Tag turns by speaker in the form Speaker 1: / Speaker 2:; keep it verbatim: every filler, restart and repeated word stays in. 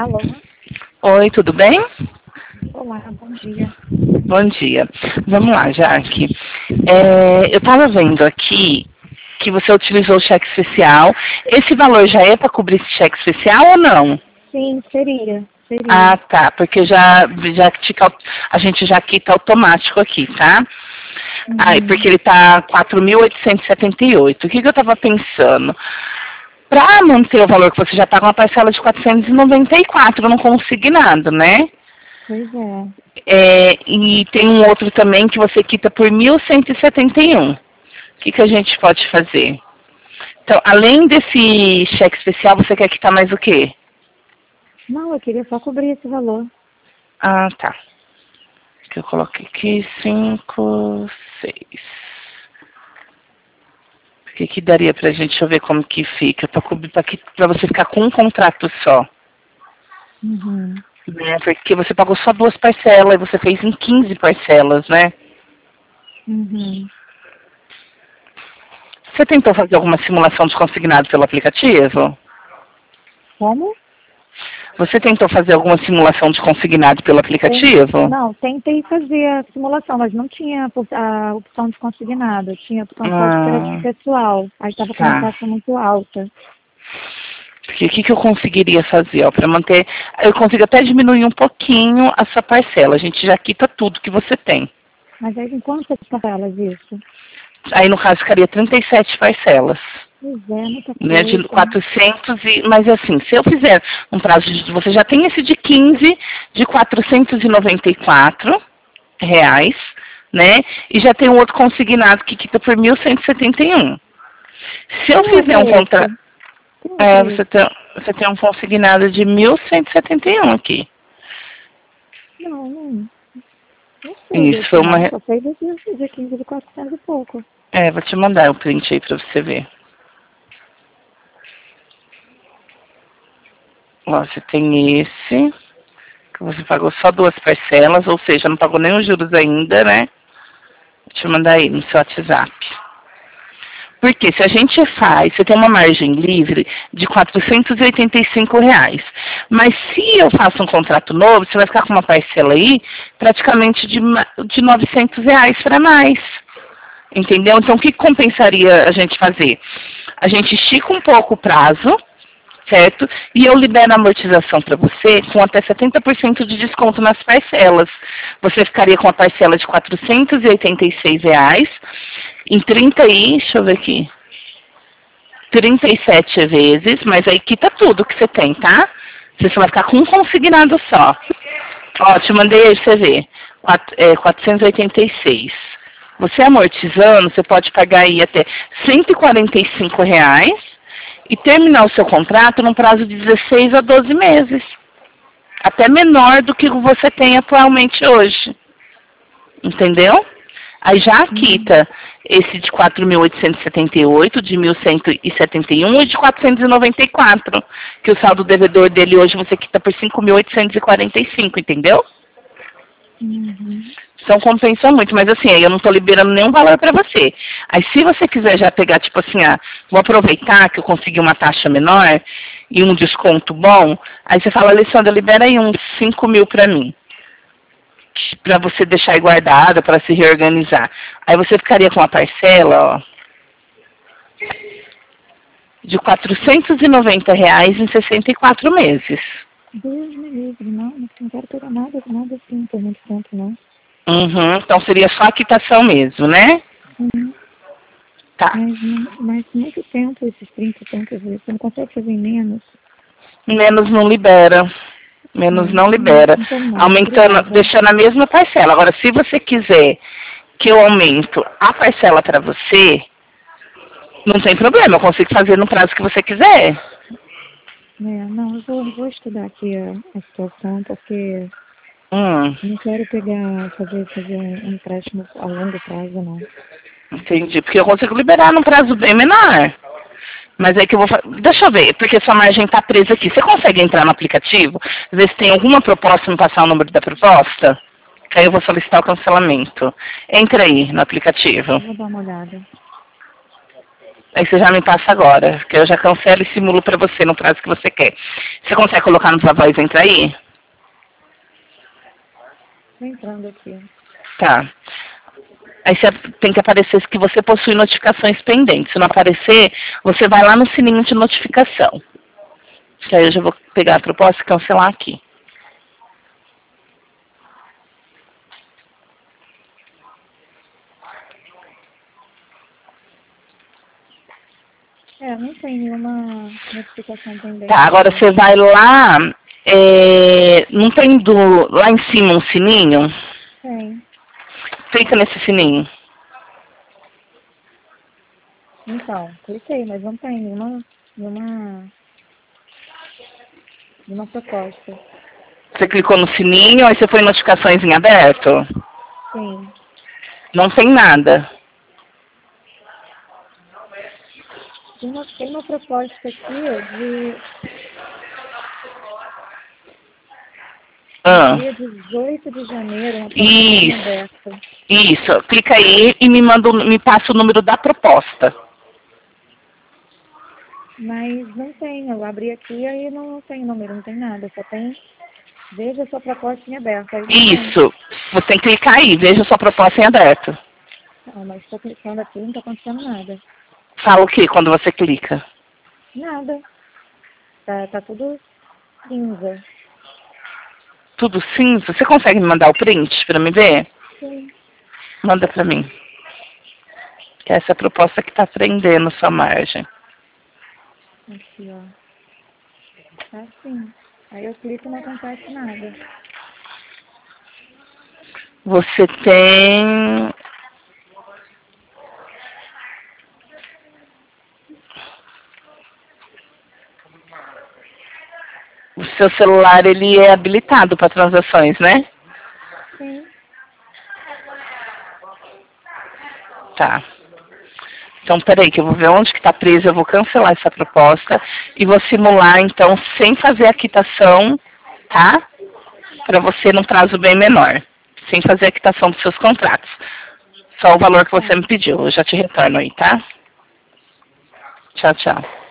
Speaker 1: Alô?
Speaker 2: Oi, tudo bem?
Speaker 1: Olá, bom dia.
Speaker 2: Bom dia. Vamos lá, Jaque. É, eu estava vendo aqui que você utilizou o cheque especial. Esse valor já é para cobrir esse cheque especial ou não?
Speaker 1: Sim, seria. Seria.
Speaker 2: Ah, tá. Porque já, já te cal- a gente já quita automático aqui, tá?
Speaker 1: Uhum.
Speaker 2: Ah, porque ele está quatro mil oitocentos e setenta e oito. O que, que eu estava pensando? Para manter o valor que você já está com uma parcela de quatrocentos e noventa e quatro no consignado, né?
Speaker 1: Pois é.
Speaker 2: É, e tem um outro também que você quita por mil cento e setenta e um. O que, que a gente pode fazer? Então, além desse cheque especial, você quer quitar mais o quê?
Speaker 1: Não, eu queria só cobrir esse valor.
Speaker 2: Ah, tá. Que eu coloquei aqui, cinco, seis. O que, que daria pra gente? Deixa eu ver como que fica. Pra, cobrir, pra, que, pra você ficar com um contrato só.
Speaker 1: Uhum.
Speaker 2: Né? Porque você pagou só duas parcelas e você fez em quinze parcelas, né?
Speaker 1: Uhum.
Speaker 2: Você tentou fazer alguma simulação de consignado pelo aplicativo?
Speaker 1: Como?
Speaker 2: Você tentou fazer alguma simulação de consignado pelo
Speaker 1: Tem-
Speaker 2: aplicativo?
Speaker 1: Não, tentei fazer a simulação, mas não tinha a po- a opção de consignado. Tinha a opção só de crédito
Speaker 2: Ah,
Speaker 1: pessoal. Aí estava com uma
Speaker 2: tá.
Speaker 1: taxa muito alta.
Speaker 2: Porque o que, que eu conseguiria fazer? Para manter. Eu consigo até diminuir um pouquinho a sua parcela. A gente já quita tudo que você tem.
Speaker 1: Mas aí em quantas parcelas isso?
Speaker 2: Aí, no caso, ficaria trinta e sete parcelas.
Speaker 1: Pois é, muita
Speaker 2: Né, de
Speaker 1: coisa.
Speaker 2: quatrocentos e, mas assim, se eu fizer um prazo de, você já tem esse de quinze de quatrocentos e noventa e quatro reais, né? E já tem um outro consignado que quita por mil cento e setenta e um. Se eu
Speaker 1: Tem
Speaker 2: fizer
Speaker 1: outro
Speaker 2: um
Speaker 1: esse?
Speaker 2: contrato,
Speaker 1: Tem outro
Speaker 2: é,
Speaker 1: esse?
Speaker 2: você tem, você tem um consignado de mil cento e setenta e um aqui.
Speaker 1: Não, não. Não sei
Speaker 2: Isso,
Speaker 1: desse
Speaker 2: foi uma,
Speaker 1: não.
Speaker 2: re-
Speaker 1: Só sei desse de quinze de quatrocentos e pouco.
Speaker 2: é, vou te mandar o print aí para você ver. Ó, você tem esse, que você pagou só duas parcelas, ou seja, não pagou nem os juros ainda, né? Vou te mandar aí no seu WhatsApp. Porque se a gente faz, você tem uma margem livre de quatrocentos e oitenta e cinco reais. Mas se eu faço um contrato novo, você vai ficar com uma parcela aí praticamente de, ma- de novecentos reais para mais. Entendeu? Então, o que compensaria a gente fazer? A gente estica um pouco o prazo, certo? E eu libero a amortização para você com até setenta por cento de desconto nas parcelas. Você ficaria com a parcela de quatrocentos e oitenta e seis reais em trinta e, deixa eu ver aqui, trinta e sete vezes, mas aí quita tudo que você tem, tá? Você só vai ficar com um consignado só. Ó, te mandei aí pra você ver. Quatro- é, quatrocentos e oitenta e seis. Você amortizando, você pode pagar aí até cento e quarenta e cinco reais e terminar o seu contrato num prazo de dezesseis a doze meses. Até menor do que você tem atualmente hoje. Entendeu? Aí já
Speaker 1: Uhum.
Speaker 2: quita esse de quatro mil oitocentos e setenta e oito, de mil cento e setenta e um e de quatrocentos e noventa e quatro, que o saldo devedor dele hoje você quita por cinco mil oitocentos e quarenta e cinco, entendeu?
Speaker 1: Uhum.
Speaker 2: Então compensa muito, mas assim, aí eu não estou liberando nenhum valor para você. Aí se você quiser já pegar, tipo assim, ah, vou aproveitar que eu consegui uma taxa menor e um desconto bom, aí você fala, Alessandra, libera aí uns cinco mil para mim, para você deixar aí guardada, para se reorganizar. Aí você ficaria com uma parcela, ó, de quatrocentos e noventa reais em sessenta e quatro meses.
Speaker 1: Deus me livre, não, não quero pegar nada, nada assim por muito tempo, não.
Speaker 2: Uhum, então seria só a quitação mesmo, né?
Speaker 1: Uhum.
Speaker 2: Tá.
Speaker 1: Mas, não- mas muito tempo, esses trinta e tantos vezes, você não consegue fazer em menos.
Speaker 2: Menos não libera. Menos
Speaker 1: Não,
Speaker 2: não
Speaker 1: então,
Speaker 2: libera.
Speaker 1: então não,
Speaker 2: Aumentando,
Speaker 1: obrigada.
Speaker 2: deixando a mesma parcela. Agora, se você quiser que eu aumento a parcela para você, não tem problema. Eu consigo fazer no prazo que você quiser.
Speaker 1: É, não, eu vou, vou estudar aqui a, a situação, porque
Speaker 2: Hum,
Speaker 1: eu não quero pegar, fazer, fazer um, um empréstimo a longo prazo, não.
Speaker 2: entendi. Porque eu consigo liberar num prazo bem menor. Mas é que eu vou fa- deixa eu ver, porque sua margem está presa aqui. Você consegue entrar no aplicativo, ver se tem alguma proposta e me passar o número da proposta? Que aí eu vou solicitar o cancelamento. Entra aí no aplicativo.
Speaker 1: Eu vou dar uma olhada.
Speaker 2: Aí você já me passa agora, que eu já cancelo e simulo pra você no prazo que você quer. Você consegue colocar no sua voz e entrar aí?
Speaker 1: Tô entrando aqui.
Speaker 2: Tá. Aí você tem que aparecer que você possui notificações pendentes. Se não aparecer, você vai lá no sininho de notificação. Que aí eu já vou pegar a proposta e cancelar aqui.
Speaker 1: É, não tem nenhuma notificação pendente.
Speaker 2: Tá, agora você vai lá, é, não tem do, lá em cima um sininho?
Speaker 1: Tem.
Speaker 2: Clica nesse sininho.
Speaker 1: Então, cliquei, mas não tem nenhuma, nenhuma, nenhuma proposta.
Speaker 2: Você clicou no sininho, aí você foi em notificações em aberto?
Speaker 1: Sim.
Speaker 2: Não tem nada.
Speaker 1: Tem uma, tem uma proposta aqui de
Speaker 2: Ah,
Speaker 1: dia dezoito de janeiro, uma proposta
Speaker 2: isso,
Speaker 1: aberta.
Speaker 2: isso. Clica aí e me manda, o- me passa o número da proposta.
Speaker 1: Mas não tem, eu abri aqui e aí não tem número, não tem nada, só tem veja sua proposta em aberto. Aí não tem.
Speaker 2: Isso. Você tem que clicar aí, veja sua proposta em aberto.
Speaker 1: Ah, mas estou clicando aqui e não está acontecendo nada.
Speaker 2: Fala o que quando você clica?
Speaker 1: Nada. Tá, tá tudo cinza.
Speaker 2: Tudo cinza? Você consegue me mandar o print pra me ver?
Speaker 1: Sim.
Speaker 2: Manda pra mim. Que essa é a proposta que tá prendendo sua margem.
Speaker 1: Aqui, ó. Tá assim. Aí eu clico e não acontece nada.
Speaker 2: Você tem... O seu celular, ele é habilitado para transações, né?
Speaker 1: Sim.
Speaker 2: Tá. Então, peraí, que eu vou ver onde que tá preso, eu vou cancelar essa proposta e vou simular, então, sem fazer a quitação, tá? Para você num prazo bem menor. Sem fazer a quitação dos seus contratos. Só o valor que você
Speaker 1: Tá.
Speaker 2: me pediu. Eu já te retorno aí, tá? Tchau, tchau.